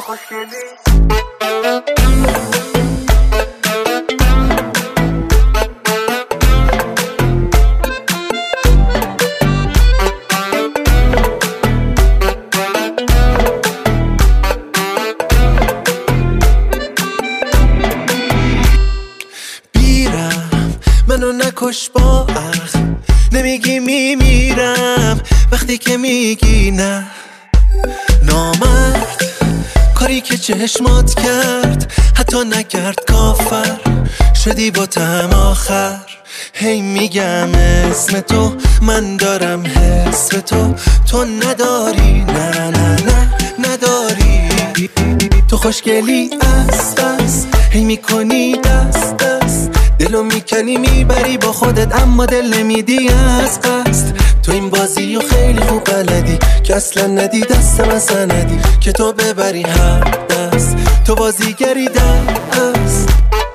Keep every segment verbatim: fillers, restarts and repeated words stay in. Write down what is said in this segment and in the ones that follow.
خوشگلی. منو نکش با اخ، نمیگی میمیرم وقتی که میگی نه. نامرد کاری که چشمات کرد حتی نکرد کافر شدی با تم آخر. هی میگم اسم تو، من دارم حس به تو، تو نداری، نه نه نه نداری. تو خوشگلی است است، هی میکنی دست دست، دلو میکنی میبری با خودت اما دل نمیدی از قصد. تو این بازی و خیلی خوب بلدی که اصلا ندی دستم اصلا ندی که تو ببری هر دست. تو بازیگری دست.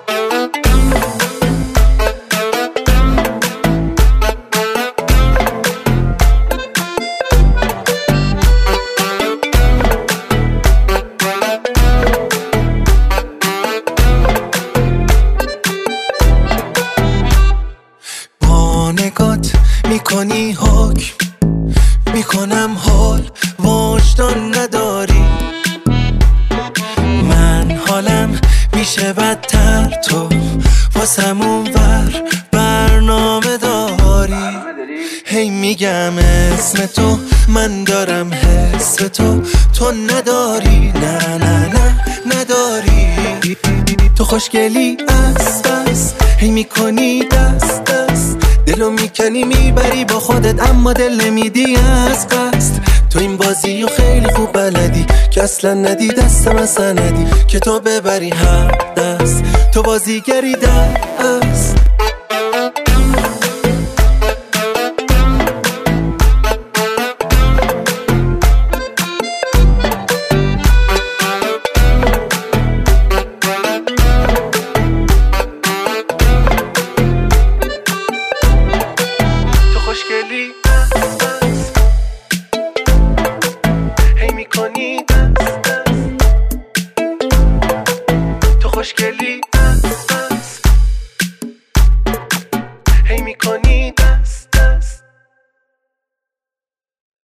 نگات میکنی حکم، میکنم حال وجدان نداری. من حالم میشه بدتر، تو واسمون ور برنامه داری. هی میگم اسم تو، من دارم حس به تو، تو نداری، نه نه نه نداری. تو خوشگلی است است، هی میکنی دست دست، دلو میکنی میبری با خودت اما دل نمیدی از قصد. تو این بازی و خیلی خوب بلدی که اصلا ندی دستم اصلا ندی که تو ببری هر دست. تو بازیگری دست.